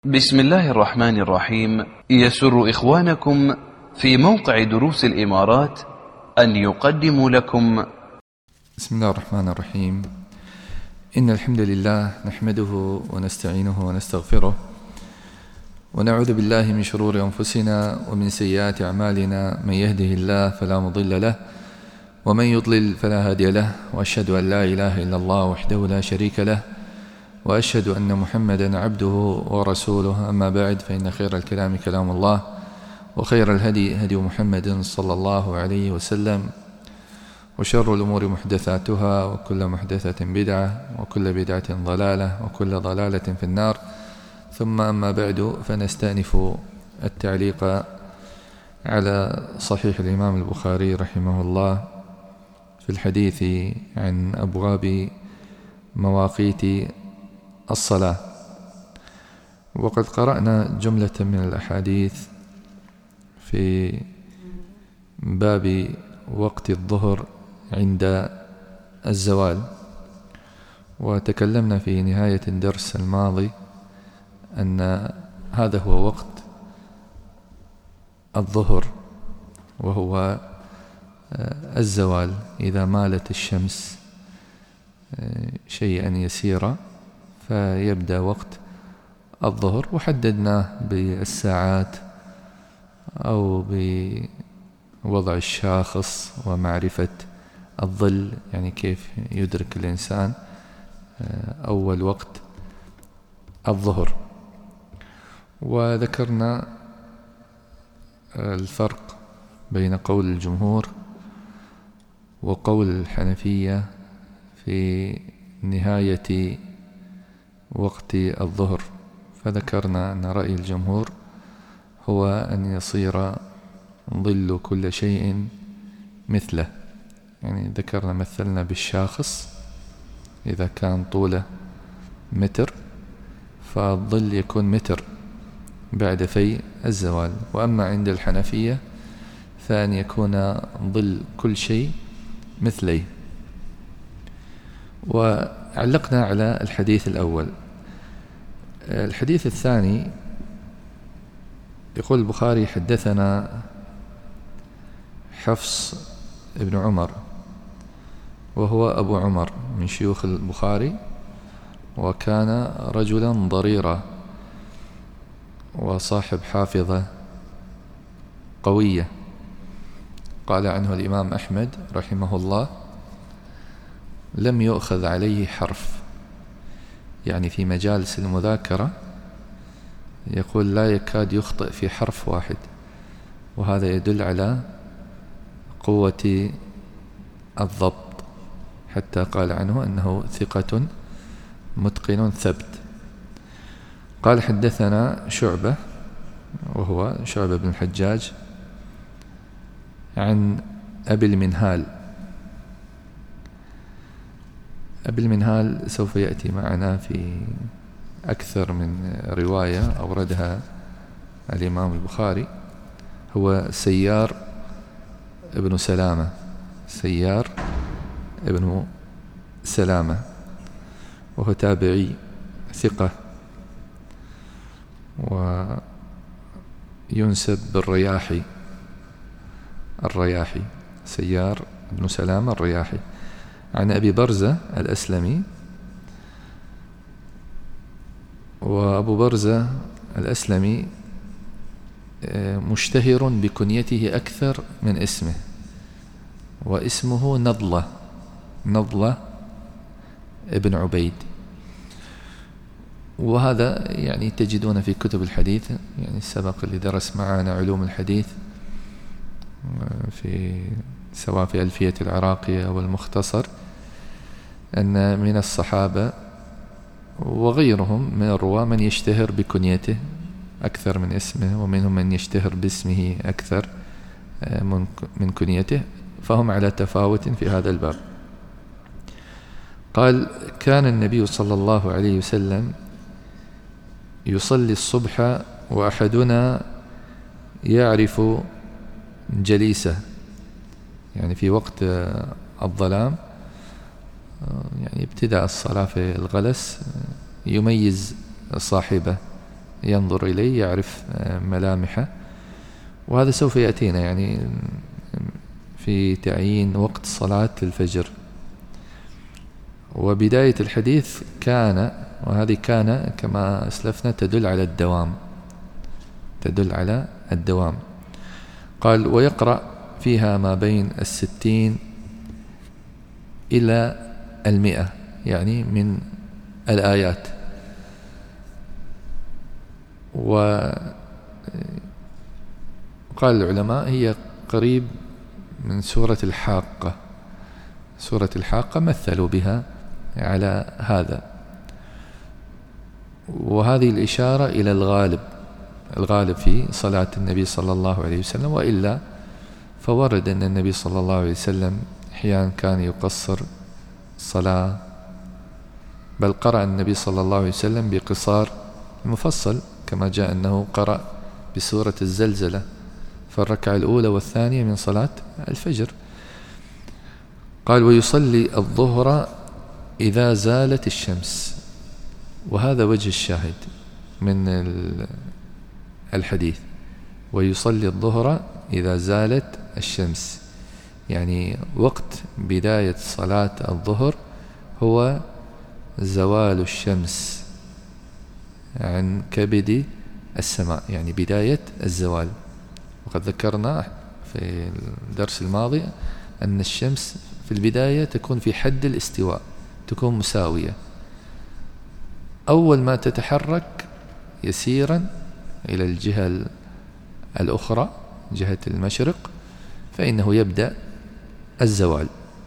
بسم الله الرحمن الرحيم. يسر إخوانكم في موقع دروس الإمارات أن يقدموا لكم بسم الله الرحمن الرحيم. إن الحمد لله نحمده ونستعينه ونستغفره ونعوذ بالله من شرور أنفسنا ومن سيئات أعمالنا. من يهده الله فلا مضل له ومن يضلل فلا هادي له، وأشهد أن لا إله إلا الله وحده لا شريك له، وأشهد أن محمدا عبده ورسوله. أما بعد، فإن خير الكلام كلام الله، وخير الهدي هدي محمد صلى الله عليه وسلم، وشر الأمور محدثاتها، وكل محدثة بدعة، وكل بدعة ضلالة، وكل ضلالة في النار. ثم أما بعد، فنستأنف التعليق على صحيح الإمام البخاري رحمه الله في الحديث عن أبواب مواقيت الصلاة. وقد قرأنا جملة من الأحاديث في باب وقت الظهر عند الزوال، وتكلمنا في نهاية الدرس الماضي أن هذا هو وقت الظهر، وهو الزوال إذا مالت الشمس شيئا يسيرا فيبدأ وقت الظهر، وحددناه بالساعات أو بوضع الشاخص ومعرفة الظل، يعني كيف يدرك الإنسان أول وقت الظهر. وذكرنا الفرق بين قول الجمهور وقول الحنفية في نهاية وقت الظهر، فذكرنا أن رأي الجمهور هو أن يصير ظل كل شيء مثله، يعني ذكرنا مثلنا بالشاخص، إذا كان طوله متر فالظل يكون متر بعد في الزوال. وأما عند الحنفية فأن يكون ظل كل شيء مثليه. وعلقنا على الحديث الأول. الحديث الثاني يقول البخاري: حدثنا حفص ابن عمر، وهو أبو عمر من شيوخ البخاري، وكان رجلا ضريرا وصاحب حافظة قوية. قال عنه الإمام أحمد رحمه الله: لم يؤخذ عليه حرف، يعني في مجالس المذاكرة يقول لا يكاد يخطئ في حرف واحد، وهذا يدل على قوة الضبط، حتى قال عنه أنه ثقة متقن ثبت. قال: حدثنا شعبة، وهو شعبة بن الحجاج، عن أبي المنهال. أبي المنهال سوف يأتي معنا في أكثر من رواية أوردها الإمام البخاري. هو سيار ابن سلامة، سيار ابن سلامة، وهو تابعي ثقة، وينسب بالرياحي، الرياحي سيار ابن سلامة الرياحي، عن أبي برزة الأسلمي. وأبو برزة الأسلمي مشتهر بكنيته أكثر من اسمه، واسمه نضلة، نضلة ابن عبيد. وهذا يعني تجدون في كتب الحديث، يعني السبق اللي درس معنا علوم الحديث في سواء في ألفية العراقية أو المختصر، أن من الصحابة وغيرهم من الرواة من يشتهر بكنيته أكثر من اسمه، ومنهم من يشتهر باسمه أكثر من كنيته، فهم على تفاوت في هذا الباب. قال: كان النبي صلى الله عليه وسلم يصلي الصبح وأحدنا يعرف جليسه، يعني في وقت الظلام، يعني ابتداء الصلاة في الغلس يميز صاحبه ينظر إليه يعرف ملامحه، وهذا سوف يأتينا يعني في تعيين وقت صلاة الفجر. وبداية الحديث كان، وهذه كان كما أسلفنا تدل على الدوام، تدل على الدوام. قال ويقرأ فيها ما بين 60 إلى 100 يعني من الآيات. وقال العلماء هي قريب من سورة الحاقة. سورة الحاقة مثلوا بها على هذا، وهذه الإشارة إلى الغالب في صلاة النبي صلى الله عليه وسلم، وإلا فورد أن النبي صلى الله عليه وسلم أحيانا كان يقصر صلاة، بل قرأ النبي صلى الله عليه وسلم بقصار مفصل كما جاء أنه قرأ بسورة الزلزلة في الركعة الأولى والثانية من صلاة الفجر. قال ويصلي الظهر إذا زالت الشمس، وهذا وجه الشاهد من الحديث، ويصلي الظهر إذا زالت الشمس، يعني وقت بداية صلاة الظهر هو زوال الشمس عن كبد السماء، يعني بداية الزوال. وقد ذكرنا في الدرس الماضي أن الشمس في البداية تكون في حد الاستواء، تكون مساوية، أول ما تتحرك يسيرا إلى الجهة الأخرى جهة المشرق فإنه يبدأ الزوال،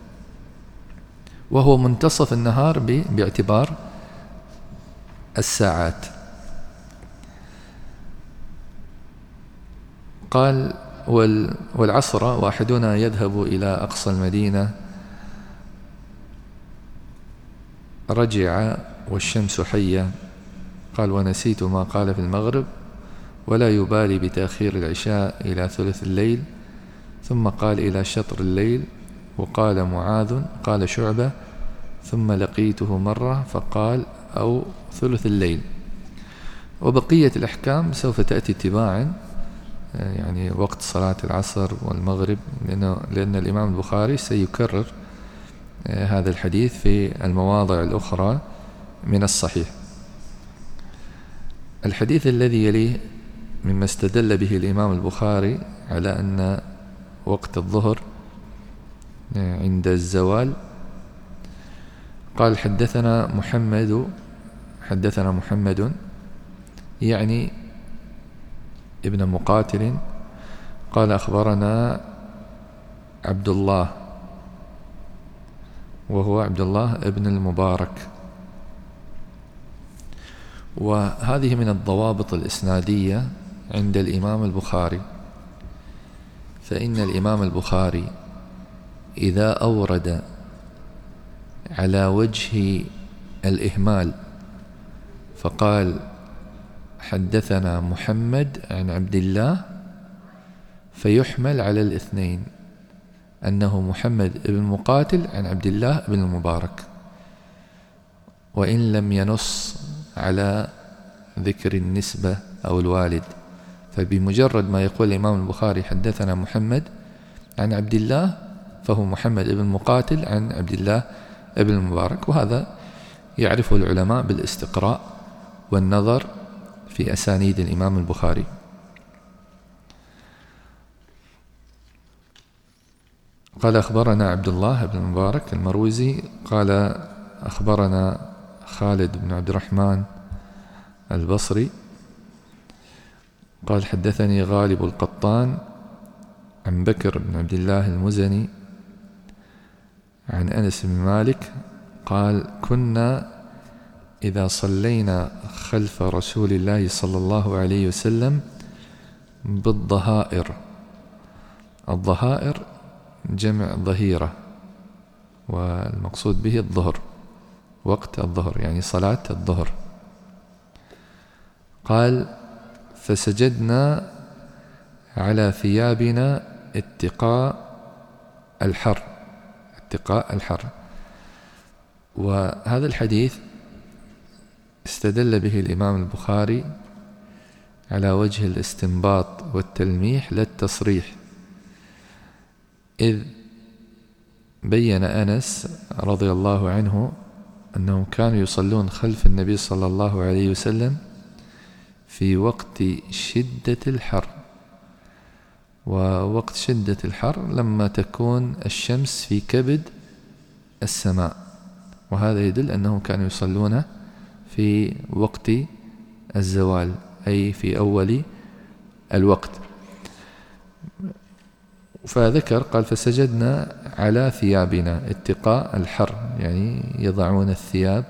وهو منتصف النهار باعتبار الساعات. قال والعصر واحدنا يذهب إلى أقصى المدينة رجع والشمس حية. قال ونسيت ما قال في المغرب ولا يبالي بتأخير العشاء إلى ثلث الليل، ثم قال إلى شطر الليل. وقال معاذ قال شعبة ثم لقيته مرة فقال أو ثلث الليل. وبقية الأحكام سوف تأتي تباعا، يعني وقت صلاة العصر والمغرب، لأن الإمام البخاري سيكرر هذا الحديث في المواضع الأخرى من الصحيح. الحديث الذي يليه مما استدل به الإمام البخاري على أن وقت الظهر عند الزوال. قال حدثنا محمد يعني ابن مقاتل قال أخبرنا عبد الله وهو عبد الله ابن المبارك. وهذه من الضوابط الإسنادية عند الإمام البخاري، فإن الإمام البخاري إذا أورد على وجه الإهمال فقال حدثنا محمد عن عبد الله فيحمل على الاثنين، أنه محمد بن مقاتل عن عبد الله بن المبارك، وإن لم ينص على ذكر النسبة أو الوالد، فبمجرد ما يقول الإمام البخاري حدثنا محمد عن عبد الله فهو محمد بن مقاتل عن عبد الله بن المبارك. وهذا يعرفه العلماء بالاستقراء والنظر في أسانيد الإمام البخاري. قال أخبرنا عبد الله بن المبارك المروزي قال أخبرنا خالد بن عبد الرحمن البصري قال حدثني غالب القطان عن بكر بن عبد الله المزني عن أنس بن مالك قال كنا إذا صلينا خلف رسول الله صلى الله عليه وسلم بالظهائر. الظهائر جمع ظهيرة، والمقصود به الظهر، وقت الظهر يعني صلاة الظهر. قال فسجدنا على ثيابنا اتقاء الحر. وهذا الحديث استدل به الإمام البخاري على وجه الاستنباط والتلميح لا التصريح، إذ بين أنس رضي الله عنه أنهم كانوا يصلون خلف النبي صلى الله عليه وسلم في وقت شدة الحر، ووقت شدة الحر لما تكون الشمس في كبد السماء، وهذا يدل أنهم كانوا يصلون في وقت الزوال أي في أول الوقت. فذكر قال فسجدنا على ثيابنا اتقاء الحر، يعني يضعون الثياب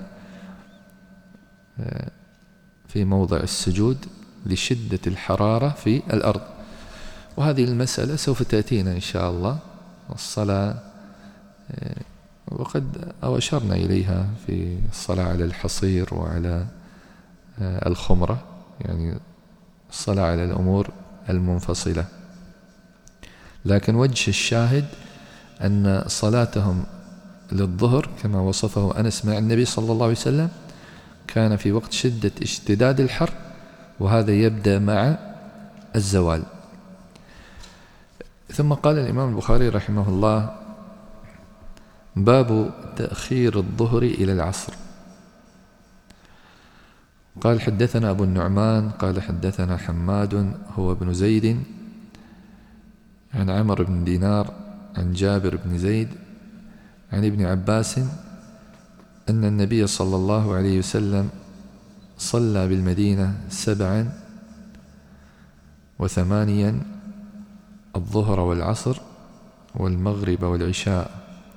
في موضع السجود لشدة الحرارة في الأرض. وهذه المسألة سوف تأتينا إن شاء الله الصلاة، وقد أشرنا إليها في الصلاة على الحصير وعلى الخمرة، يعني الصلاة على الأمور المنفصلة. لكن وجه الشاهد أن صلاتهم للظهر كما وصفه أنس مع النبي صلى الله عليه وسلم كان في وقت شدة اشتداد الحر، وهذا يبدأ مع الزوال. ثم قال الإمام البخاري رحمه الله: باب تأخير الظهر إلى العصر. قال حدثنا أبو النعمان قال حدثنا حماد هو ابن زيد عن عمرو بن دينار عن جابر بن زيد عن ابن عباس أن النبي صلى الله عليه وسلم صلى بالمدينة 7 و8 الظهر والعصر والمغرب والعشاء.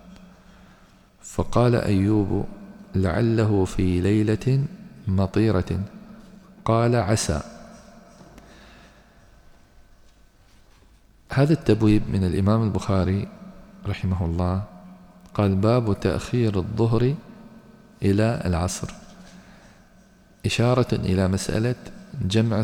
فقال أيوب: لعله في ليلة مطيرة. قال: عسى. هذا التبويب من الإمام البخاري رحمه الله قال: باب تأخير الظهر إلى العصر، إشارة إلى مسألة جمع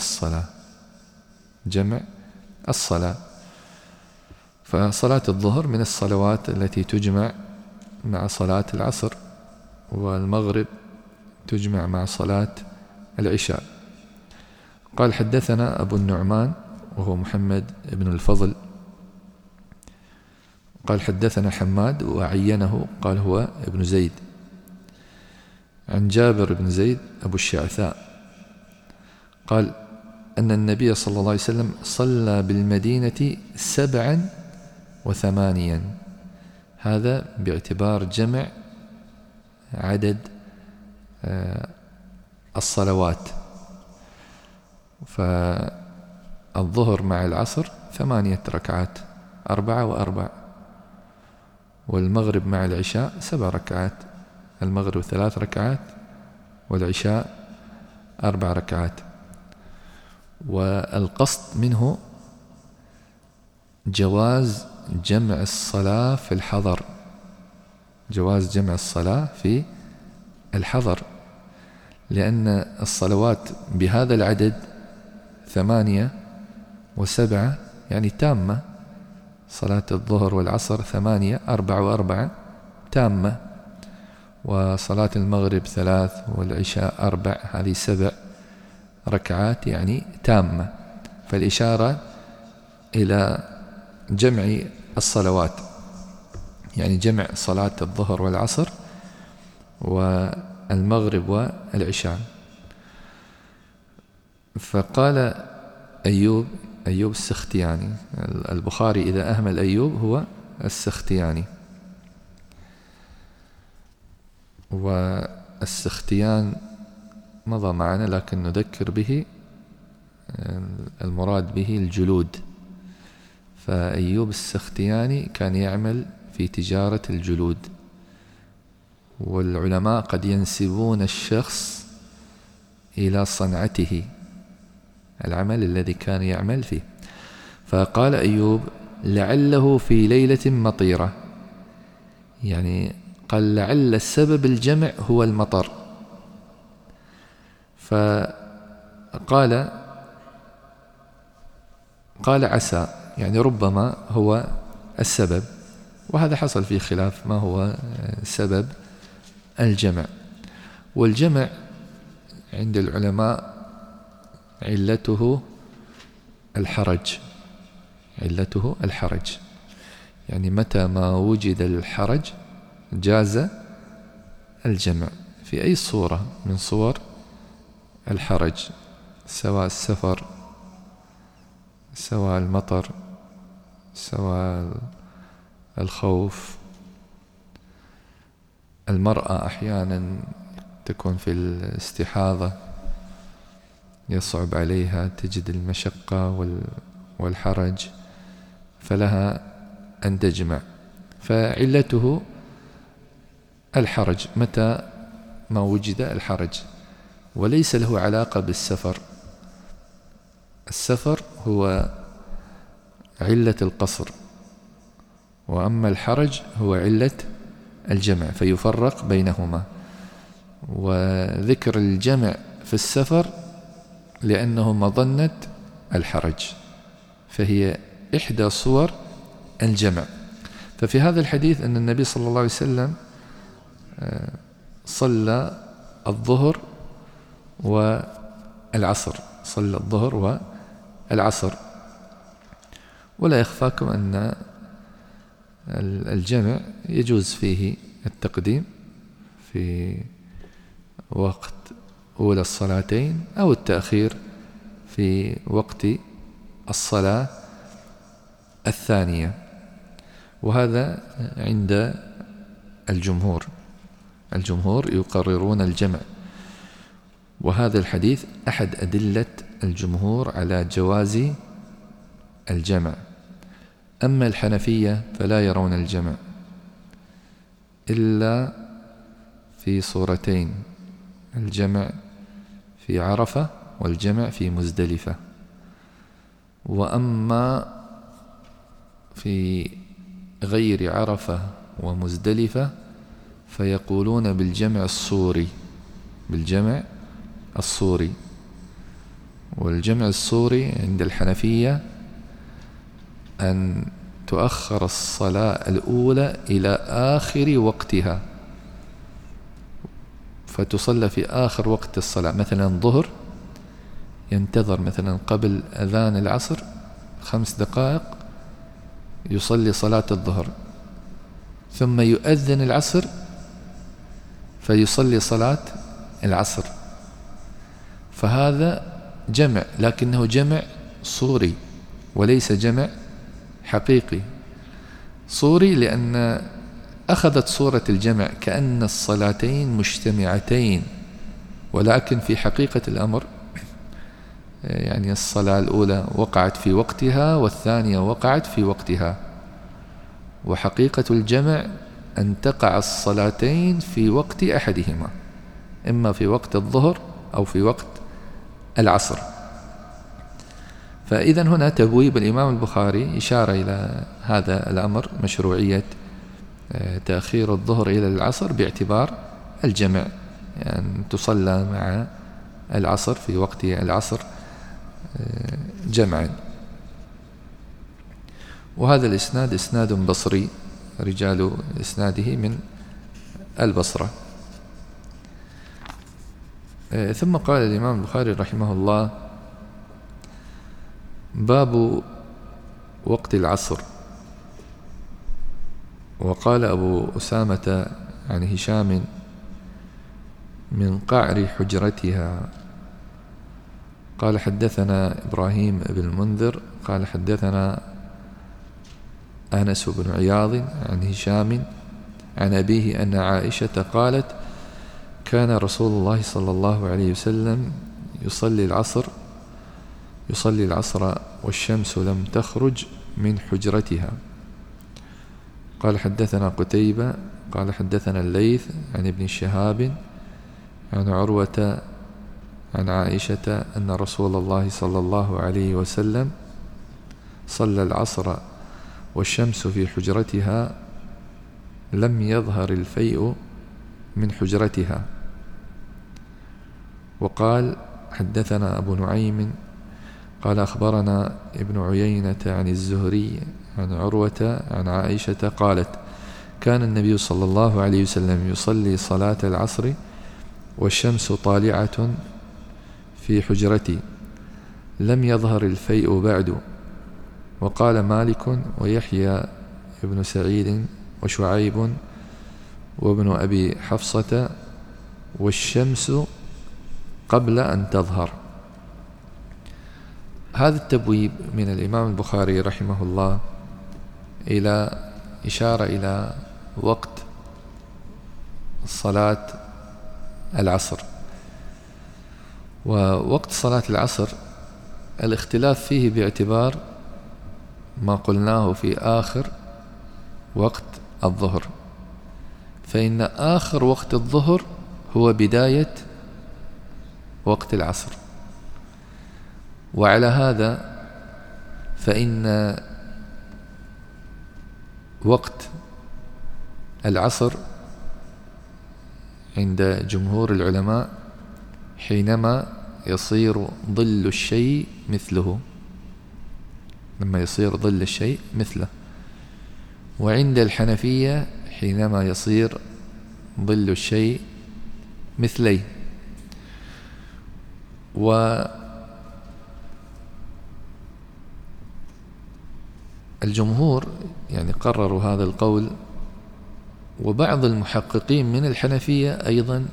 الصلاة. فصلاة الظهر من الصلوات التي تجمع مع صلاة العصر، والمغرب تجمع مع صلاة العشاء. قال حدثنا أبو النعمان وهو محمد بن الفضل قال حدثنا حماد وعينه قال هو ابن زيد عن جابر بن زيد أبو الشعثاء قال أن النبي صلى الله عليه وسلم صلى بالمدينة 7 و8، هذا باعتبار جمع عدد الصلوات. فالظهر مع العصر 8 ركعات 4 و4، والمغرب مع العشاء 7 ركعات، المغرب 3 ركعات والعشاء 4 ركعات. والقصد منه جواز جمع الصلاة في الحضر، جواز جمع الصلاة في الحضر، لأن الصلوات بهذا العدد 8 و7 يعني تامة. صلاة الظهر والعصر 8 4 و4 تامة، وصلاة المغرب 3 والعشاء 4 هذه 7 ركعات يعني تامة. فالإشارة إلى جمع الصلوات، يعني جمع صلاة الظهر والعصر والمغرب والعشاء. فقال أيوب السختياني، البخاري إذا أهمل أيوب هو السختياني، والسختيان مضى معنا لكن نذكر به المراد به الجلود. فأيوب السختياني كان يعمل في تجارة الجلود، والعلماء قد ينسبون الشخص إلى صنعته، العمل الذي كان يعمل فيه. فقال أيوب: لعله في ليلة مطيرة، يعني قال لعل السبب الجمع هو المطر. فقال عسى، يعني ربما هو السبب، وهذا حصل فيه خلاف ما هو سبب الجمع. والجمع عند العلماء علته الحرج، علته الحرج، يعني متى ما وجد الحرج جاز الجمع في أي صورة من صور الحرج، سواء السفر، سواء المطر، سواء الخوف. المرأة أحيانا تكون في الاستحاضة يصعب عليها، تجد المشقة والحرج، فلها أن تجمع، فعلته الحرج متى ما وجد الحرج، وليس له علاقة بالسفر. السفر هو علة القصر، وأما الحرج هو علة الجمع، فيفرق بينهما. وذكر الجمع في السفر لأنه مظنة الحرج، فهي إحدى صور الجمع. ففي هذا الحديث أن النبي صلى الله عليه وسلم صلى الظهر والعصر، صلى الظهر والعصر. ولا يخفاكم أن الجمع يجوز فيه التقديم في وقت أولى الصلاتين أو التأخير في وقت الصلاة الثانية، وهذا عند الجمهور. الجمهور يقررون الجمع، وهذا الحديث أحد أدلة الجمهور على جواز الجمع. أما الحنفية فلا يرون الجمع إلا في صورتين: الجمع في عرفة والجمع في مزدلفة. وأما في غير عرفة ومزدلفة فيقولون بالجمع الصوري، بالجمع الصوري. والجمع الصوري عند الحنفية أن تؤخر الصلاة الأولى إلى آخر وقتها، فتصلى في آخر وقت الصلاة. مثلا الظهر ينتظر مثلا قبل أذان العصر 5 دقائق يصلي صلاة الظهر، ثم يؤذن العصر فيصلي صلاة العصر، فهذا جمع، لكنه جمع صوري وليس جمع حقيقي. صوري لأن أخذت صورة الجمع كأن الصلاتين مجتمعتين، ولكن في حقيقة الأمر يعني الصلاة الأولى وقعت في وقتها والثانية وقعت في وقتها، وحقيقة الجمع أن تقع الصلاتين في وقت أحدهما، إما في وقت الظهر أو في وقت العصر. فإذا هنا تبويب الإمام البخاري إشارة إلى هذا الأمر، مشروعية تأخير الظهر إلى العصر باعتبار الجمع، يعني تصلى مع العصر في وقت العصر جمعا. وهذا الإسناد إسناد بصري، رجال إسناده من البصرة. ثم قال الإمام البخاري رحمه الله: باب وقت العصر. وقال أبو أسامة عن هشام: من قعر حجرتها. قال حدثنا إبراهيم بن المنذر قال حدثنا أنس بن عياض عن هشام عن أبيه أن عائشة قالت: كان رسول الله صلى الله عليه وسلم يصلي العصر والشمس لم تخرج من حجرتها. قال حدثنا قتيبة قال حدثنا الليث عن ابن شهاب عن عروة عن عائشة أن رسول الله صلى الله عليه وسلم صلى العصر والشمس في حجرتها لم يظهر الفيء من حجرتها. وقال حدثنا أبو نعيم قال أخبرنا ابن عيينة عن الزهري عن عروة عن عائشة قالت: كان النبي صلى الله عليه وسلم يصلي صلاة العصر والشمس طالعة في حجرتي، لم يظهر الفيء بعد. وقال مالك ويحيى ابن سعيد وشعيب وابن أبي حفصة والشمس قبل أن تظهر. هذا التبويب من الإمام البخاري رحمه الله إلى إشارة إلى وقت صلاة العصر. ووقت صلاة العصر الاختلاف فيه باعتبار ما قلناه في آخر وقت الظهر، فإن آخر وقت الظهر هو بداية وقت العصر. وعلى هذا فإن وقت العصر عند جمهور العلماء حينما يصير ظل الشيء مثله، لما يصير ظل الشيء مثله. وعند الحنفية حينما يصير ظل الشيء مثليه. والجمهور يعني قرروا هذا القول، وبعض المحققين من الحنفية أيضا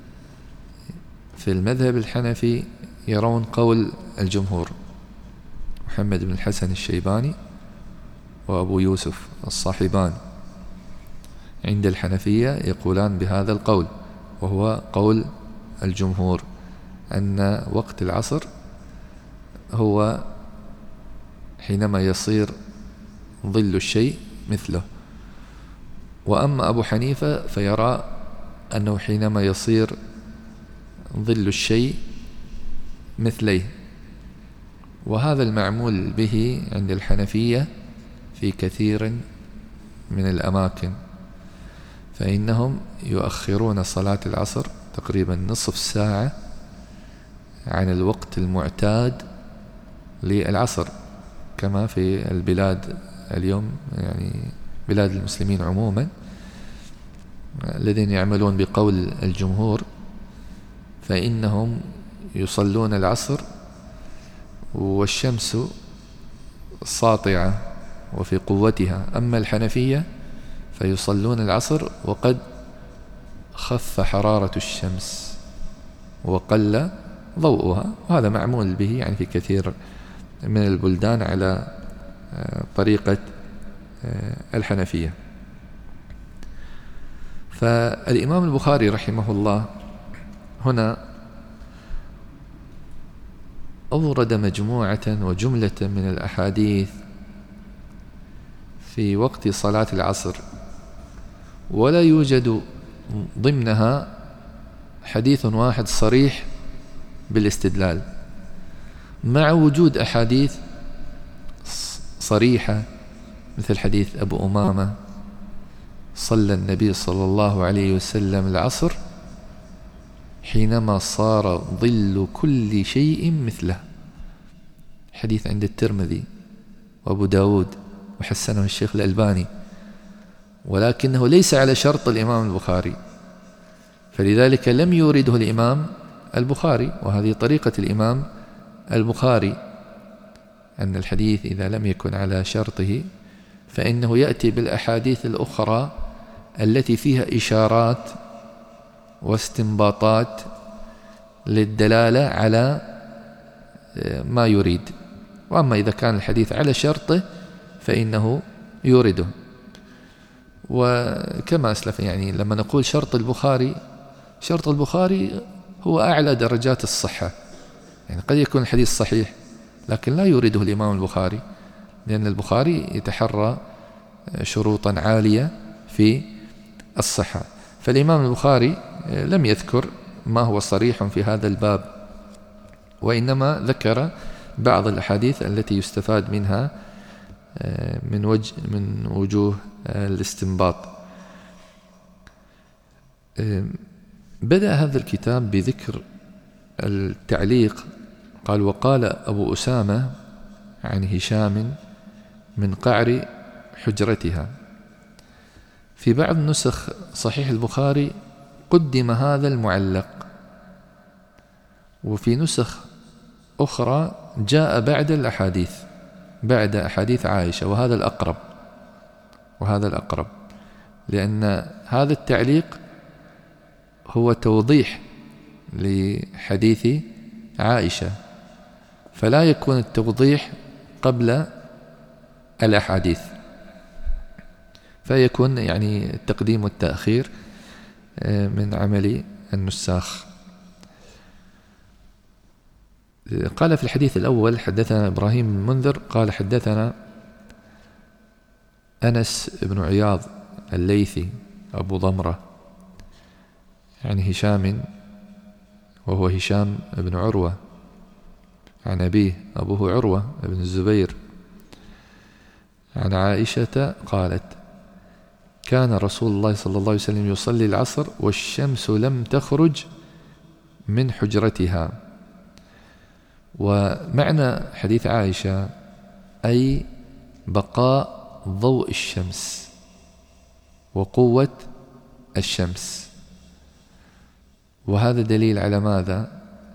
في المذهب الحنفي يرون قول الجمهور، محمد بن الحسن الشيباني وأبو يوسف الصاحبان عند الحنفية يقولان بهذا القول، وهو قول الجمهور أن وقت العصر هو حينما يصير ظل الشيء مثله. وأما أبو حنيفة فيرى أنه حينما يصير ظل الشيء مثليه. وهذا المعمول به عند الحنفية في كثير من الأماكن، فإنهم يؤخرون صلاة العصر تقريبا نصف ساعة عن الوقت المعتاد للعصر، كما في البلاد اليوم، يعني بلاد المسلمين عموما الذين يعملون بقول الجمهور، فإنهم يصلون العصر والشمس ساطعة وفي قوتها. أما الحنفية فيصلون العصر وقد خف حرارة الشمس وقل ضوءها، وهذا معمول به يعني في كثير من البلدان على طريقة الحنفية. فالإمام البخاري رحمه الله هنا أورد مجموعة وجملة من الأحاديث في وقت صلاة العصر، ولا يوجد ضمنها حديث واحد صريح بالاستدلال، مع وجود أحاديث صريحة مثل حديث أبو أمامة صلى النبي صلى الله عليه وسلم العصر حينما صار ظل كل شيء مثله، حديث عند الترمذي وأبو داود وحسنه الشيخ الألباني، ولكنه ليس على شرط الإمام البخاري، فلذلك لم يورده الإمام البخاري. وهذه طريقة الإمام البخاري، أن الحديث إذا لم يكن على شرطه فإنه يأتي بالأحاديث الأخرى التي فيها إشارات واستنباطات للدلالة على ما يريد. وأما إذا كان الحديث على شرطه فإنه يورده. وكما أسلف يعني لما نقول شرط البخاري، شرط البخاري هو أعلى درجات الصحة، يعني قد يكون الحديث صحيح لكن لا يورده الإمام البخاري، لأن البخاري يتحرى شروطا عالية في الصحة. فالإمام البخاري لم يذكر ما هو صريح في هذا الباب، وإنما ذكر بعض الأحاديث التي يستفاد منها من وجوه الاستنباط. بدأ هذا الكتاب بذكر التعليق، قال: وقال أبو أسامة عن هشام من قعر حجرتها. في بعض نسخ صحيح البخاري قدم هذا المعلق، وفي نسخ أخرى جاء بعد الأحاديث، بعد أحاديث عائشة، وهذا الأقرب، لأن هذا التعليق هو توضيح لحديث عائشة، فلا يكون التوضيح قبل الأحاديث، فيكون يعني التقديم والتأخير من عمل النساخ. قال في الحديث الأول: حدثنا إبراهيم بن المنذر قال حدثنا أنس بن عياض الليثي أبو ضمرة عن هشام، وهو هشام بن عروة، عن أبيه أبوه عروة بن الزبير، عن عائشة قالت: كان رسول الله صلى الله عليه وسلم يصلي العصر والشمس لم تخرج من حجرتها. ومعنى حديث عائشة أي بقاء ضوء الشمس وقوة الشمس. وهذا دليل على ماذا؟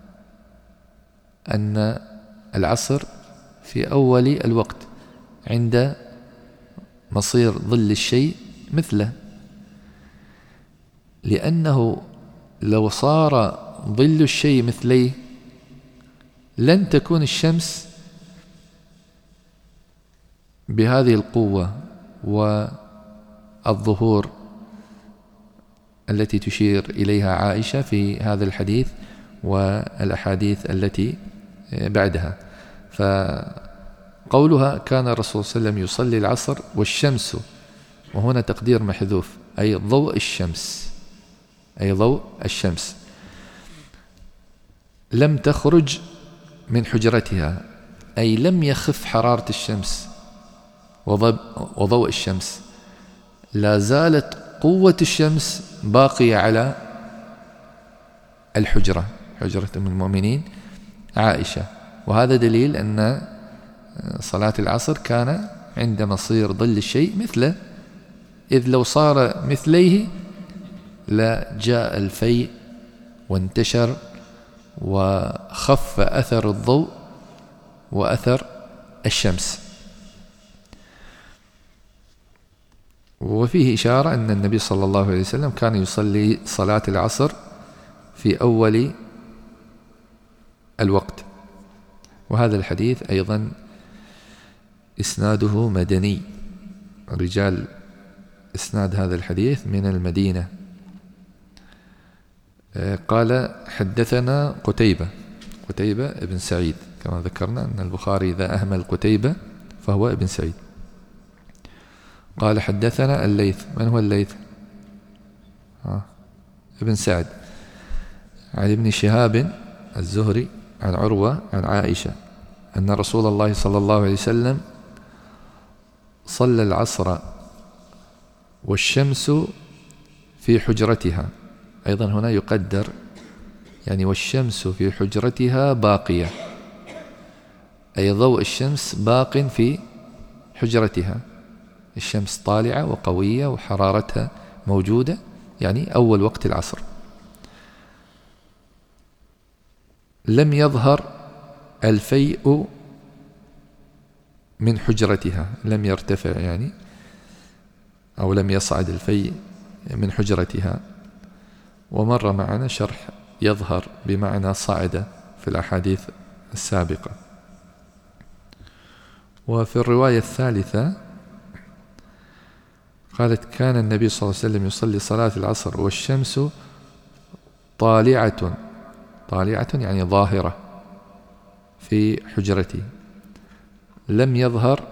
أن العصر في أول الوقت عند مصير ظل الشيء مثله، لأنه لو صار ظل الشيء مثليه لن تكون الشمس بهذه القوة والظهور التي تشير إليها عائشة في هذا الحديث والأحاديث التي بعدها. فقولها كان الرسول صلى الله عليه وسلم يصلي العصر والشمس، وهنا تقدير محذوف، أي ضوء الشمس، أي ضوء الشمس لم تخرج من حجرتها، أي لم يخف حرارة الشمس وضوء الشمس، لا زالت قوة الشمس باقية على الحجرة، حجرة أم المؤمنين عائشة. وهذا دليل أن صلاة العصر كان عند مصير ظل الشيء مثله، إذ لو صار مثليه لجاء الفيء وانتشر وخف أثر الضوء وأثر الشمس. وفيه إشارة أن النبي صلى الله عليه وسلم كان يصلي صلاة العصر في أول الوقت. وهذا الحديث أيضا إسناده مدني، رجال إسناد هذا الحديث من المدينة. قال حدثنا قتيبة ابن سعيد، كما ذكرنا أن البخاري إذا أهمل قتيبة فهو ابن سعيد. قال حدثنا الليث. من هو الليث؟ ابن سعد، عن ابن شهاب الزهري عن عروة عن عائشة أن رسول الله صلى الله عليه وسلم صلى العصر والشمس في حجرتها. أيضا هنا يقدر يعني والشمس في حجرتها باقية، أي ضوء الشمس باق في حجرتها، الشمس طالعة وقوية وحرارتها موجودة، يعني أول وقت العصر. لم يظهر الفيء من حجرتها، لم يرتفع يعني، أو لم يصعد الفيء من حجرتها. ومر معنا شرح يظهر بمعنى صعد في الأحاديث السابقة. وفي الرواية الثالثة قالت كان النبي صلى الله عليه وسلم يصلي صلاة العصر والشمس طالعة يعني ظاهرة في حجرته، لم يظهر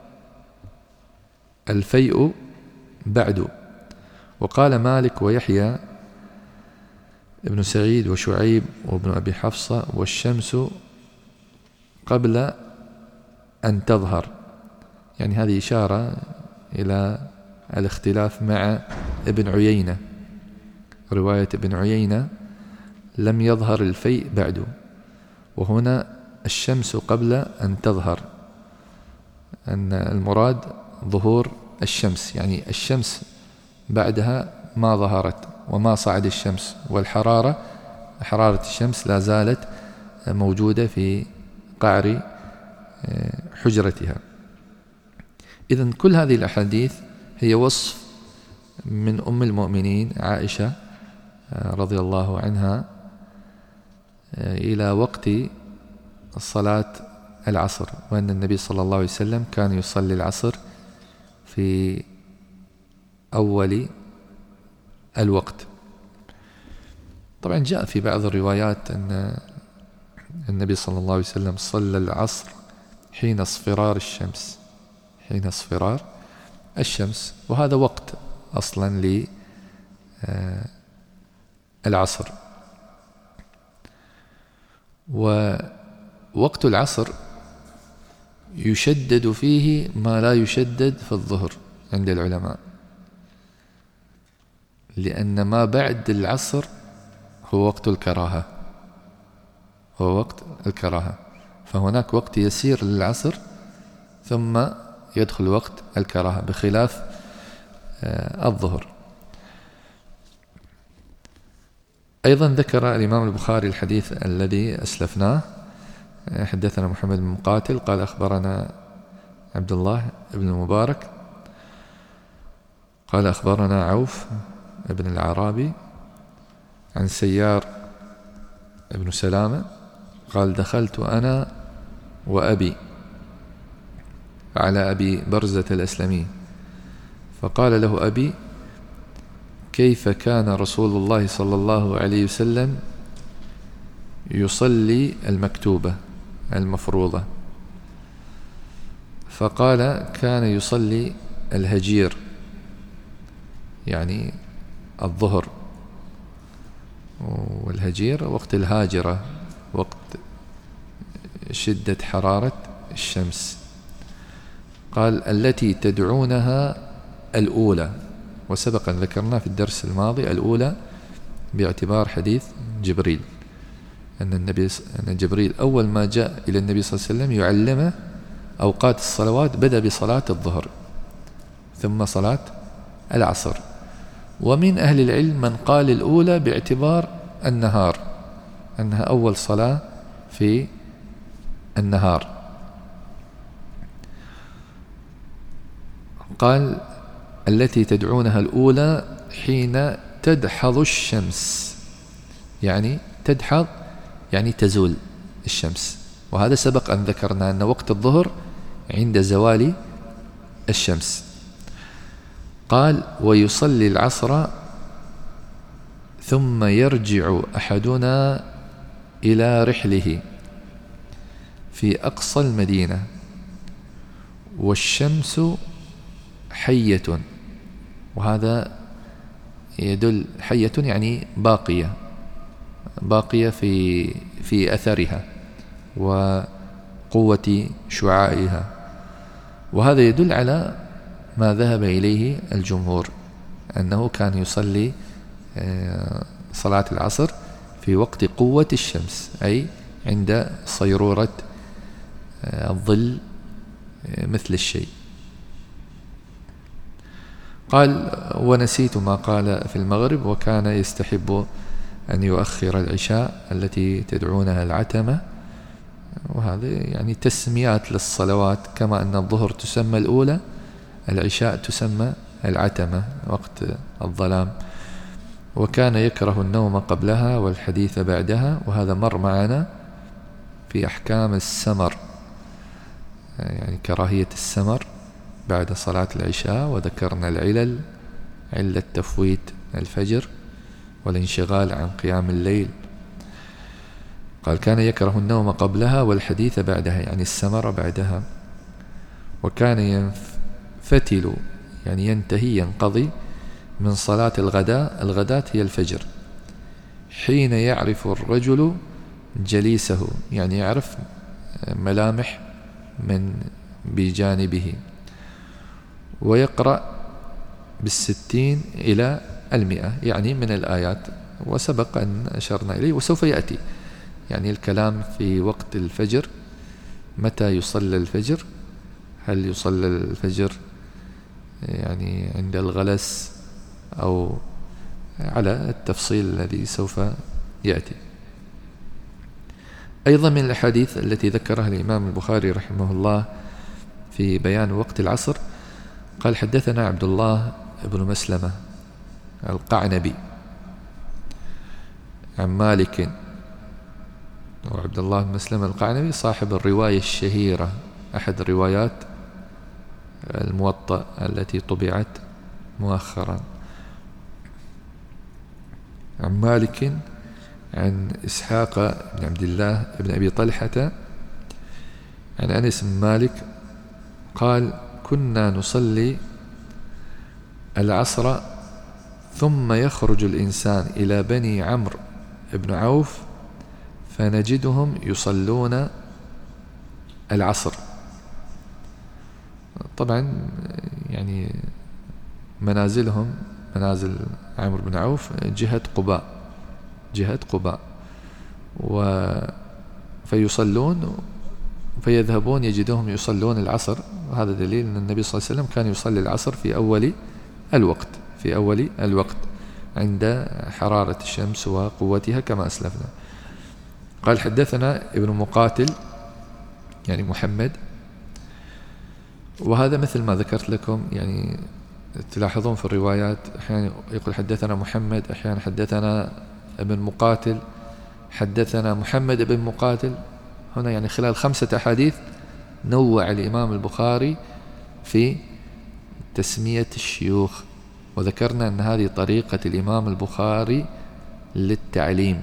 الفيء بعد. وقال مالك ويحيى ابن سعيد وشعيب وابن أبي حفصة والشمس قبل أن تظهر، يعني هذه إشارة إلى الاختلاف مع ابن عيينة، رواية ابن عيينة لم يظهر الفيء بعد، وهنا الشمس قبل أن تظهر، أن المراد ظهور الشمس، يعني الشمس بعدها ما ظهرت وما صعد الشمس، والحرارة حرارة الشمس لا زالت موجودة في قعر حجرتها. إذن كل هذه الأحاديث هي وصف من أم المؤمنين عائشة رضي الله عنها إلى وقت صلاة العصر، وأن النبي صلى الله عليه وسلم كان يصلي العصر في أول الوقت. طبعا جاء في بعض الروايات أن النبي صلى الله عليه وسلم صلى العصر حين اصفرار الشمس، وهذا وقت أصلا للعصر. ووقت العصر يشدد فيه ما لا يشدد في الظهر عند العلماء، لأن ما بعد العصر هو وقت الكراهة، فهناك وقت يسير للعصر ثم يدخل وقت الكراهة بخلاف الظهر. أيضا ذكر الإمام البخاري الحديث الذي أسلفناه. حدثنا محمد بن مقاتل قال أخبرنا عبد الله بن المبارك قال أخبرنا عوف بن العرابي عن سيار بن سلامة قال دخلت أنا وأبي على أبي برزة الأسلمي فقال له أبي كيف كان رسول الله صلى الله عليه وسلم يصلي المكتوبة المفروضة؟ فقال كان يصلي الهجير، يعني الظهر، والهجير وقت الهاجرة، وقت شدة حرارة الشمس. قال التي تدعونها الأولى، وسبقا ذكرنا في الدرس الماضي الأولى باعتبار حديث جبريل، أن جبريل أول ما جاء إلى النبي صلى الله عليه وسلم يعلمه أوقات الصلوات بدأ بصلاة الظهر ثم صلاة العصر. ومن أهل العلم من قال الأولى باعتبار النهار، أنها أول صلاة في النهار. قال التي تدعونها الأولى حين تدحض الشمس، يعني تدحض يعني تزول الشمس، وهذا سبق أن ذكرنا أن وقت الظهر عند زوال الشمس. قال ويصلي العصر ثم يرجع أحدنا إلى رحله في أقصى المدينة والشمس حية، وهذا يدل حية يعني باقية في أثرها وقوة شعاعها، وهذا يدل على ما ذهب إليه الجمهور أنه كان يصلي صلاة العصر في وقت قوة الشمس، أي عند صيرورة الظل مثل الشيء. قال ونسيت ما قال في المغرب وكان يستحب أن يؤخر العشاء التي تدعونها العتمة، وهذا يعني تسميات للصلوات، كما أن الظهر تسمى الأولى العشاء تسمى العتمة وقت الظلام. وكان يكره النوم قبلها والحديث بعدها، وهذا مر معنا في أحكام السمر، يعني كراهية السمر بعد صلاة العشاء، وذكرنا العلل، علة تفويت الفجر والانشغال عن قيام الليل. قال كان يكره النوم قبلها والحديث بعدها، يعني السمر بعدها. وكان ينفتل يعني ينتهي ينقضي من صلاة الغداة هي الفجر حين يعرف الرجل جليسه، يعني يعرف ملامح من بجانبه، ويقرأ 60 إلى 100 يعني من الآيات، وسبق أن أشرنا إليه وسوف يأتي يعني الكلام في وقت الفجر، متى يصلى الفجر، هل يصلى الفجر يعني عند الغلس أو على التفصيل الذي سوف يأتي. أيضا من الأحاديث التي ذكرها الإمام البخاري رحمه الله في بيان وقت العصر، قال حدثنا عبد الله بن مسلمة القعنبي عن مالك، وعبد الله بن مسلمة القعنبي صاحب الرواية الشهيرة، أحد روايات الموطأ التي طبعت مؤخرا، عن مالك عن إسحاق بن عبد الله بن أبي طلحة عن أنس بن مالك قال كنا نصلي العصر ثم يخرج الإنسان إلى بني عمرو بن عوف فنجدهم يصلون العصر. طبعا يعني منازلهم منازل عمرو بن عوف جهة قباء فيصلون فيذهبون يجدهم يصلون العصر. وهذا دليل أن النبي صلى الله عليه وسلم كان يصلي العصر في أول الوقت عند حرارة الشمس وقوتها كما أسلفنا. قال حدثنا ابن مقاتل يعني محمد، وهذا مثل ما ذكرت لكم، يعني تلاحظون في الروايات أحيانا يقول حدثنا محمد، أحيانا حدثنا ابن مقاتل، حدثنا محمد ابن مقاتل. هنا يعني خلال 5 أحاديث نوع الإمام البخاري في تسمية الشيوخ، وذكرنا أن هذه طريقة الإمام البخاري للتعليم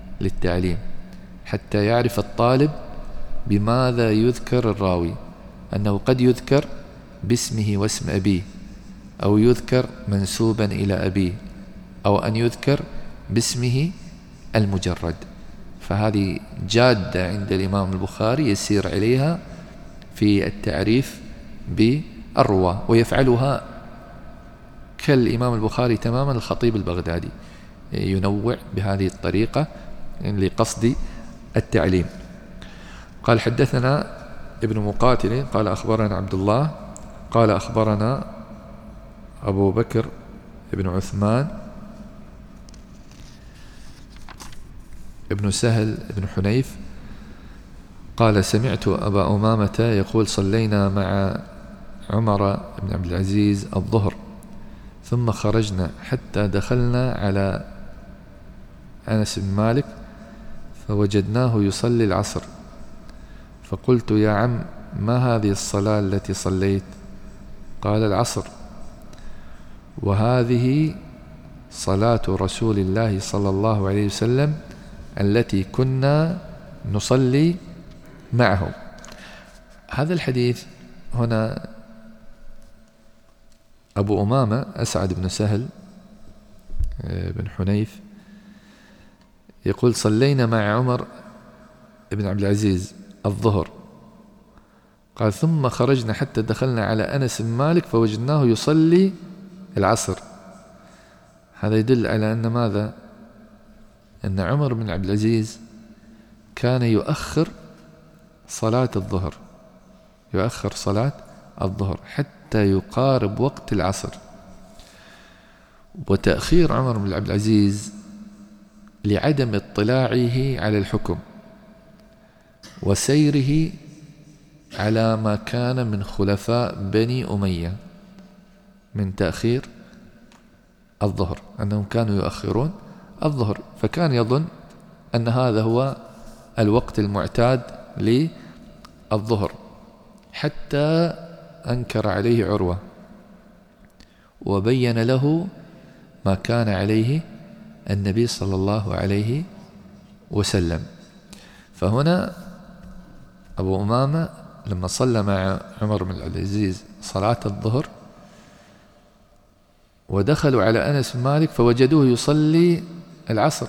حتى يعرف الطالب بماذا يذكر الراوي، أنه قد يذكر باسمه واسم أبيه، أو يذكر منسوبا إلى أبيه، أو أن يذكر باسمه المجرد. فهذه جادة عند الإمام البخاري يسير عليها في التعريف بالرواة، ويفعلها كالإمام البخاري تماما الخطيب البغدادي، ينوع بهذه الطريقة لقصد التعليم. قال حدثنا ابن مقاتل قال أخبرنا عبد الله قال أخبرنا أبو بكر ابن عثمان ابن سهل ابن حنيف قال سمعت أبا أمامة يقول صلينا مع عمر بن عبد العزيز الظهر ثم خرجنا حتى دخلنا على أنس بن مالك فوجدناه يصلي العصر، فقلت يا عم ما هذه الصلاة التي صليت؟ قال العصر، وهذه صلاة رسول الله صلى الله عليه وسلم التي كنا نصلي معه. هذا الحديث هنا أبو أمامة أسعد بن سهل بن حنيف يقول صلينا مع عمر بن عبد العزيز الظهر، قال ثم خرجنا حتى دخلنا على أنس بن مالك فوجدناه يصلي العصر. هذا يدل على أن ماذا؟ أن عمر بن عبد العزيز كان يؤخر صلاة الظهر حتى يقارب وقت العصر. وتأخير عمر بن عبد العزيز لعدم اطلاعه على الحكم وسيره على ما كان من خلفاء بني أمية من تأخير الظهر، أنهم كانوا يؤخرون الظهر، فكان يظن أن هذا هو الوقت المعتاد للظهر، حتى أنكر عليه عروة وبين له ما كان عليه النبي صلى الله عليه وسلم. فهنا أبو أمامة لما صلى مع عمر بن عبد العزيز صلاة الظهر ودخلوا على أنس بن مالك فوجدوه يصلي العصر،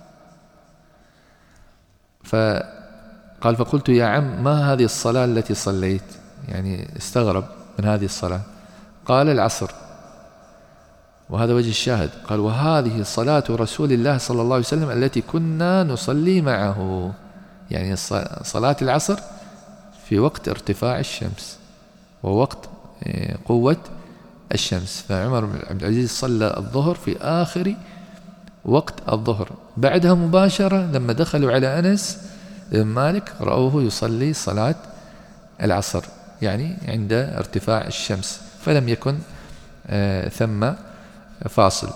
فقال فقلت يا عم ما هذه الصلاة التي صليت؟ يعني استغرب من هذه الصلاة. قال العصر، وهذا وجه الشاهد. قال وهذه صلاة رسول الله صلى الله عليه وسلم التي كنا نصلي معه، يعني صلاة العصر في وقت ارتفاع الشمس ووقت قوة الشمس. فعمر بن عبد العزيز صلى الظهر في آخر وقت الظهر. بعدها مباشرة لما دخلوا على أنس ابن مالك رأوه يصلي صلاة العصر يعني عند ارتفاع الشمس، فلم يكن ثم فاصل.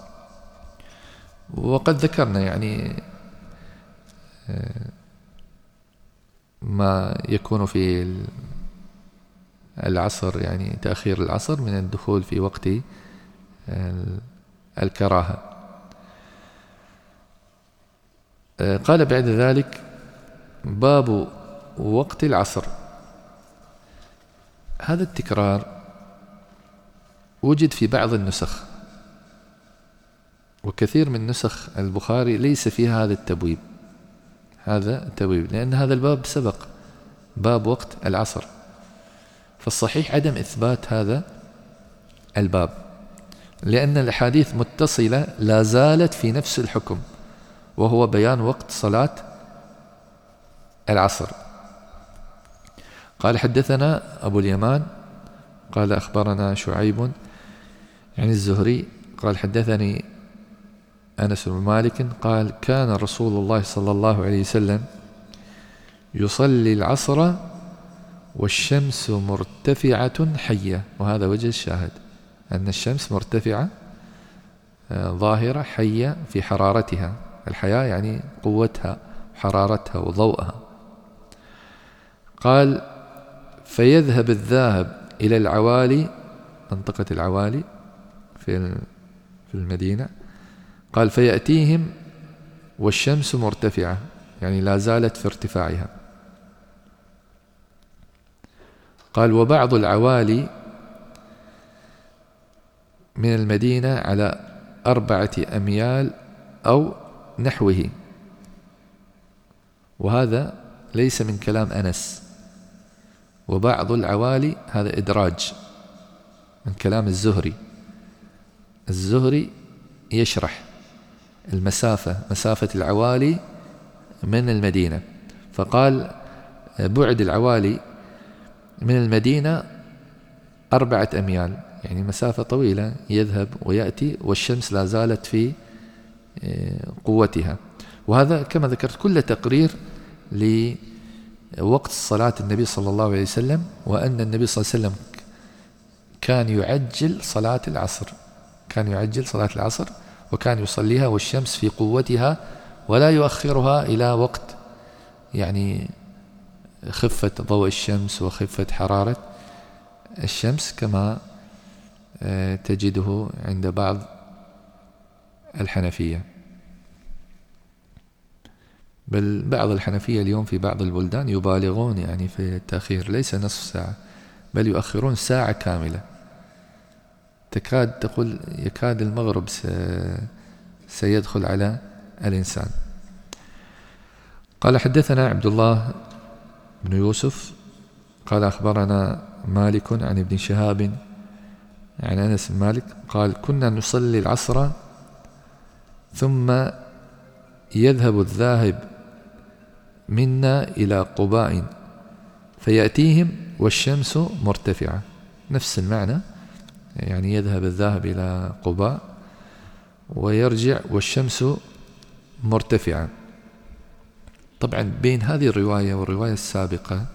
وقد ذكرنا يعني ما يكون في العصر، يعني تأخير العصر من الدخول في وقت الكراهة. قال بعد ذلك: باب وقت العصر. هذا التكرار وجد في بعض النسخ، وكثير من نسخ البخاري ليس فيها هذا التبويب، لأن هذا الباب سبق، باب وقت العصر. فالصحيح عدم إثبات هذا الباب، لأن الأحاديث متصلة لا زالت في نفس الحكم، وهو بيان وقت صلاة العصر. قال: حدثنا أبو اليمان قال: أخبرنا شعيب عن الزهري قال: حدثني أنس بن مالك قال: كان رسول الله صلى الله عليه وسلم يصلي العصر والشمس مرتفعة حية. وهذا وجه الشاهد، أن الشمس مرتفعة ظاهرة حية في حرارتها. الحياة يعني قوتها حرارتها وضوءها. قال: فيذهب الذاهب إلى العوالي، منطقة العوالي في المدينة. قال: فيأتيهم والشمس مرتفعة، يعني لا زالت في ارتفاعها. قال: وبعض العوالي من المدينة على 4 أميال أو نحوه. وهذا ليس من كلام أنس، وبعض العوالي هذا إدراج من كلام الزهري يشرح مسافة العوالي من المدينة، فقال: بعد العوالي من المدينة 4 أميال، يعني مسافة طويلة يذهب ويأتي والشمس لا زالت في قوتها. وهذا كما ذكرت كل تقرير لوقت صلاة النبي صلى الله عليه وسلم، وأن النبي صلى الله عليه وسلم كان يعجل صلاة العصر، وكان يصليها والشمس في قوتها، ولا يؤخرها إلى وقت يعني خفة ضوء الشمس وخفة حرارة الشمس، كما تجده عند بعض الحنفية. بل بعض الحنفية اليوم في بعض البلدان يبالغون يعني في التأخير، ليس نصف ساعة بل يؤخرون ساعة كاملة، تقول يكاد المغرب سيدخل على الإنسان. قال: حدثنا عبد الله بن يوسف قال: أخبرنا مالك عن ابن شهاب عن أنس بن مالك قال: كنا نصلي العصر ثم يذهب الذاهب منا إلى قباء فيأتيهم والشمس مرتفعة. نفس المعنى، يعني يذهب الذاهب إلى قباء ويرجع والشمس مرتفعة. طبعا بين هذه الرواية والرواية السابقة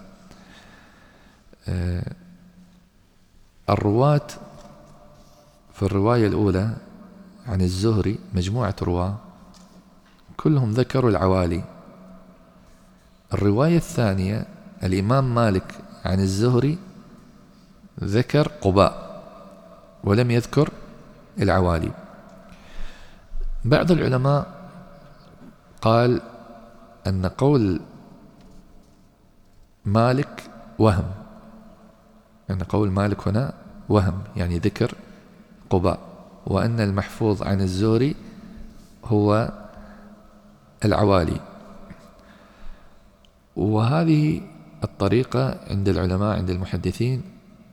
الرواة في الرواية الأولى عن الزهري مجموعة رواة كلهم ذكروا العوالي. الرواية الثانية الإمام مالك عن الزهري ذكر قباء ولم يذكر العوالي. بعض العلماء قال أن قول مالك وهم، أن قول مالك هنا وهم، يعني ذكر قباء، وأن المحفوظ عن الزهري هو العوالي. وهذه الطريقة عند العلماء عند المحدثين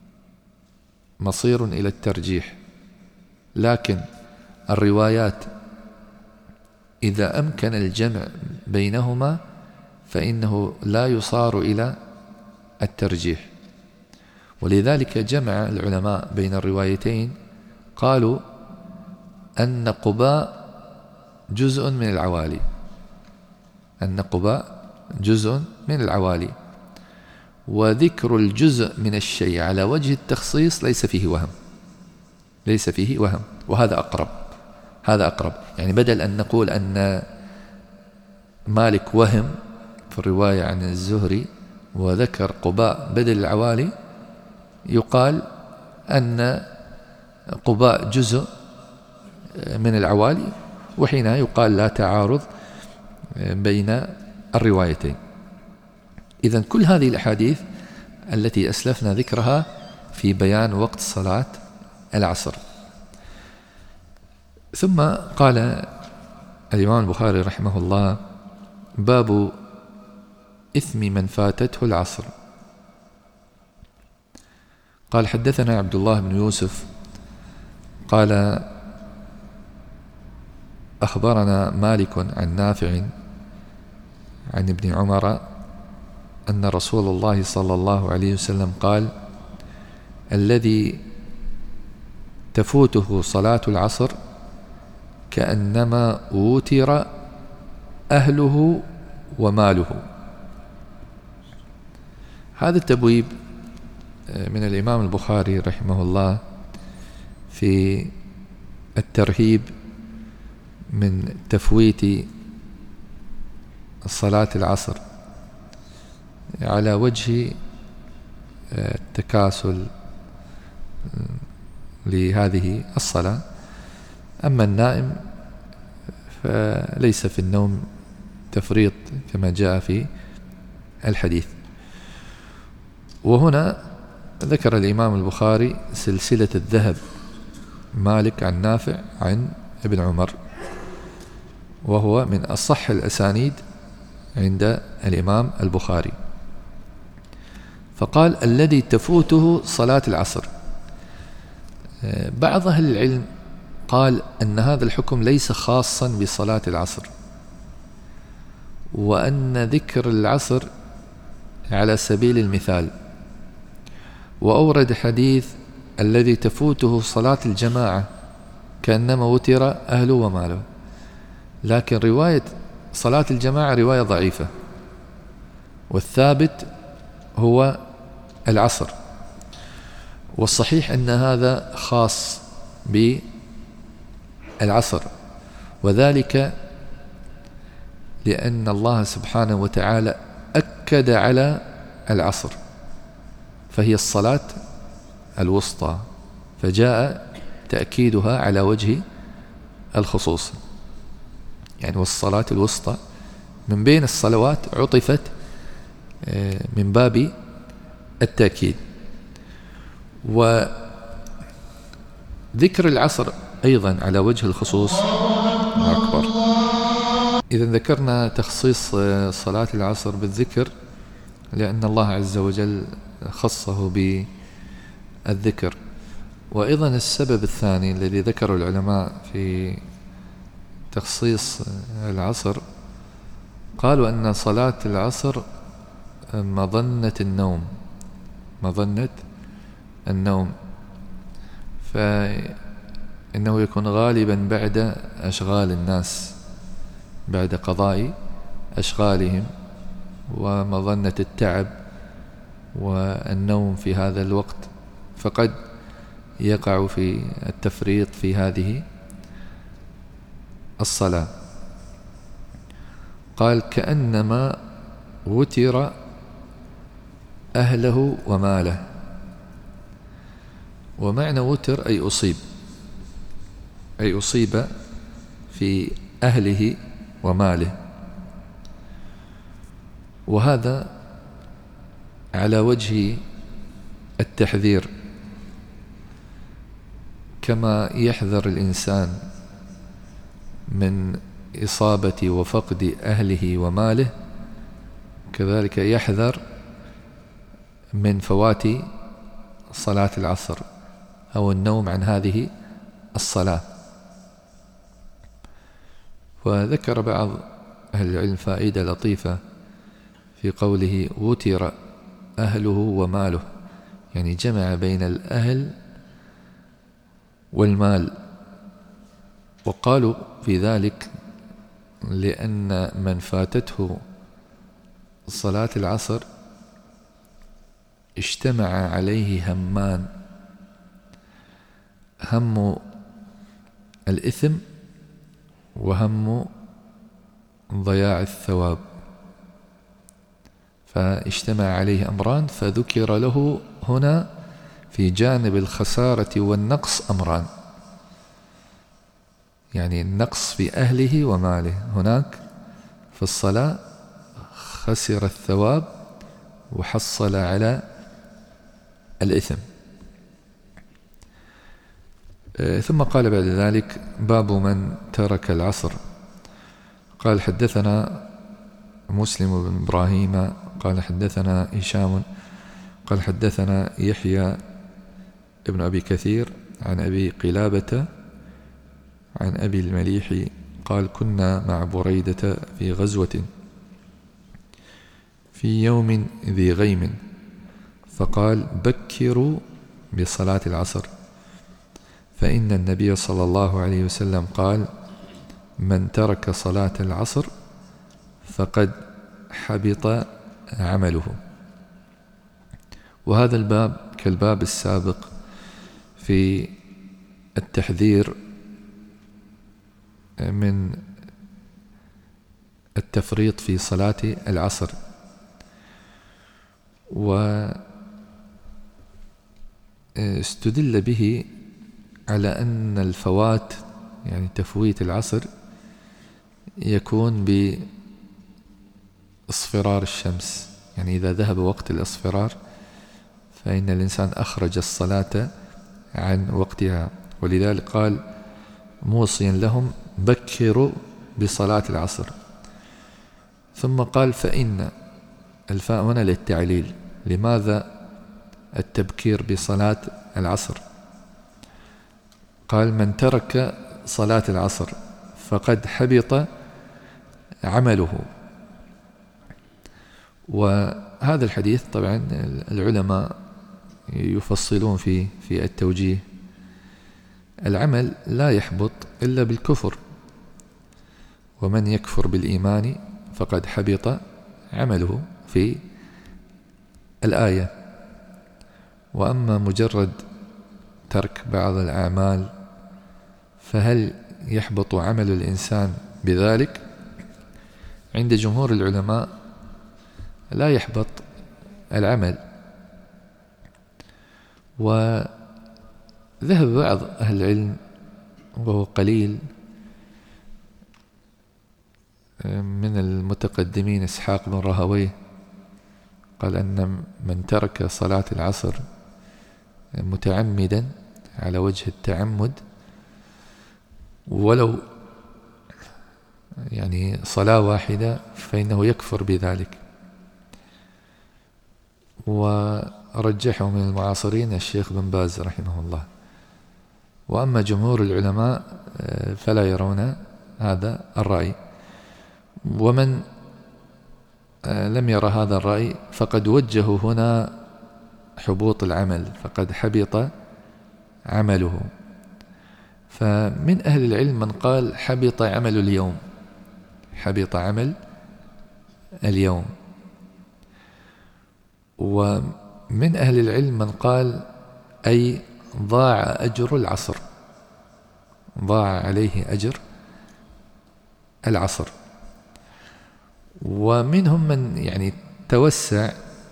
مصير إلى الترجيح، لكن الروايات إذا أمكن الجمع بينهما فإنه لا يصار إلى الترجيح. ولذلك جمع العلماء بين الروايتين، قالوا أن قباء جزء من العوالي، أن قباء جزء من العوالي. وذكر الجزء من الشيء على وجه التخصيص ليس فيه وهم، وهذا أقرب. يعني بدل أن نقول أن مالك وهم في الرواية عن الزهري وذكر قباء بدل العوالي، يقال أن قباء جزء من العوالي، وحينها يقال لا تعارض بين الروايتين. إذن كل هذه الأحاديث التي أسلفنا ذكرها في بيان وقت صلاة العصر. ثم قال الإمام البخاري رحمه الله: باب إثم من فاتته العصر. قال: حدثنا عبد الله بن يوسف قال: أخبرنا مالك عن نافع عن ابن عمر أن رسول الله صلى الله عليه وسلم قال: الذي تفوته صلاة العصر كأنما وتر أهله وماله. هذا التبويب من الإمام البخاري رحمه الله في الترهيب من تفويت صلاة العصر على وجه التكاسل لهذه الصلاة. أما النائم فليس في النوم تفريط كما جاء في الحديث. وهنا ذكر الإمام البخاري سلسلة الذهب، مالك عن نافع عن ابن عمر، وهو من أصح الأسانيد عند الإمام البخاري. فقال: الذي تفوته صلاة العصر. بعض أهل العلم قال أن هذا الحكم ليس خاصا بصلاة العصر، وأن ذكر العصر على سبيل المثال، وأورد حديث الذي تفوته صلاة الجماعة كأنما وتر أهله وماله. لكن رواية صلاة الجماعة رواية ضعيفة، والثابت هو العصر. والصحيح أن هذا خاص بالعصر، وذلك لأن الله سبحانه وتعالى أكد على العصر، فهي الصلاة الوسطى، فجاء تأكيدها على وجه الخصوص. يعني والصلاة الوسطى من بين الصلوات عطفت من باب التأكيد. وذكر العصر أيضا على وجه الخصوص أكبر. إذا ذكرنا تخصيص صلاة العصر بالذكر لأن الله عز وجل خصه بالذكر. وأيضا السبب الثاني الذي ذكره العلماء في تخصيص العصر، قالوا أن صلاة العصر مظنة النوم، فإنه يكون غالبا بعد أشغال الناس، بعد قضاء أشغالهم، ومظنة التعب والنوم في هذا الوقت، فقد يقع في التفريط في هذه الصلاة. قال: كأنما وتر أهله وماله. ومعنى وتر أي أصيب في أهله وماله. وهذا على وجه التحذير، كما يحذر الإنسان من إصابة وفقد أهله وماله، كذلك يحذر من فوات صلاة العصر أو النوم عن هذه الصلاة. وذكر بعض أهل العلم فائدة لطيفة في قوله وتر أهله وماله، يعني جمع بين الأهل والمال. وقالوا في ذلك لأن من فاتته صلاة العصر اجتمع عليه همان: هم الإثم وهم ضياع الثواب، فاجتمع عليه أمران، فذكر له هنا في جانب الخسارة والنقص أمران، يعني النقص في أهله وماله. هناك في الصلاة خسر الثواب وحصل على الإثم. ثم قال بعد ذلك: باب من ترك العصر. قال: حدثنا مسلم بن إبراهيم قال حدثنا هشام قال حدثنا يحيى ابن أبي كثير عن أبي قلابة عن أبي المليح قال: كنا مع بريدة في غزوة في يوم ذي غيم، فقال: بكروا بصلاة العصر، فإن النبي صلى الله عليه وسلم قال: من ترك صلاة العصر فقد حبط عمله. وهذا الباب كالباب السابق في التحذير من التفريط في صلاة العصر، واستدل به على أن الفوات، يعني تفويت العصر، يكون باصفرار الشمس، يعني إذا ذهب وقت الاصفرار فإن الإنسان أخرج الصلاة عن وقتها، ولذلك قال موصيا لهم: بكروا بصلاة العصر. ثم قال: فإن الفاء هنا للتعليل. لماذا التبكير بصلاة العصر؟ قال: من ترك صلاة العصر فقد حبط عمله. وهذا الحديث طبعا العلماء يفصلون في التوجيه. العمل لا يحبط إلا بالكفر، ومن يكفر بالإيمان فقد حبط عمله في الآية. وأما مجرد ترك بعض الأعمال فهل يحبط عمل الإنسان بذلك؟ عند جمهور العلماء لا يحبط العمل. وذهب بعض أهل العلم وهو قليل من المتقدمين، إسحاق بن راهويه، قال أن من ترك صلاة العصر متعمدا على وجه التعمد ولو يعني صلاة واحدة فإنه يكفر بذلك. ورجحه من المعاصرين الشيخ بن باز رحمه الله. وأما جمهور العلماء فلا يرون هذا الرأي. ومن لم ير هذا الرأي فقد وجهوا هنا حبوط العمل، فقد حبط عمله. فمن أهل العلم من قال حبط عمل اليوم، حبط عمل اليوم. ومن أهل العلم من قال أي ضاع أجر العصر، ضاع عليه أجر العصر. ومنهم من يعني توسع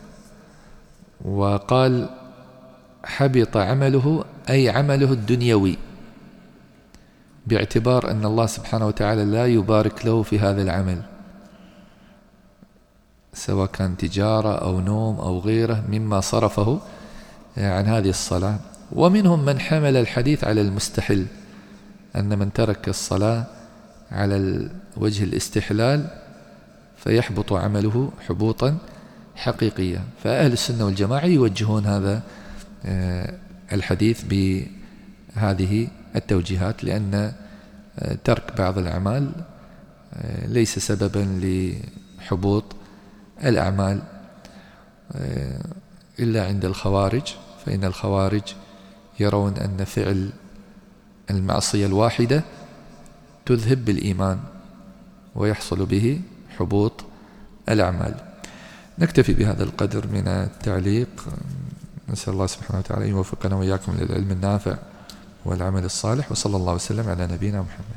وقال حبط عمله أي عمله الدنيوي، باعتبار أن الله سبحانه وتعالى لا يبارك له في هذا العمل، سواء كان تجارة أو نوم أو غيره مما صرفه عن هذه الصلاة. ومنهم من حمل الحديث على المستحل، أن من ترك الصلاة على وجه الاستحلال فيحبط عمله حبوطا حقيقيا. فأهل السنة والجماعة يوجهون هذا الحديث بهذه التوجيهات، لأن ترك بعض الأعمال ليس سببا لحبوط الأعمال إلا عند الخوارج، فإن الخوارج يرون أن فعل المعصية الواحدة تذهب بالإيمان ويحصل به حبوط الأعمال. نكتفي بهذا القدر من التعليق. نسأل الله سبحانه وتعالى أن يوفقنا وإياكم للعلم النافع والعمل الصالح، وصلى الله وسلم على نبينا محمد.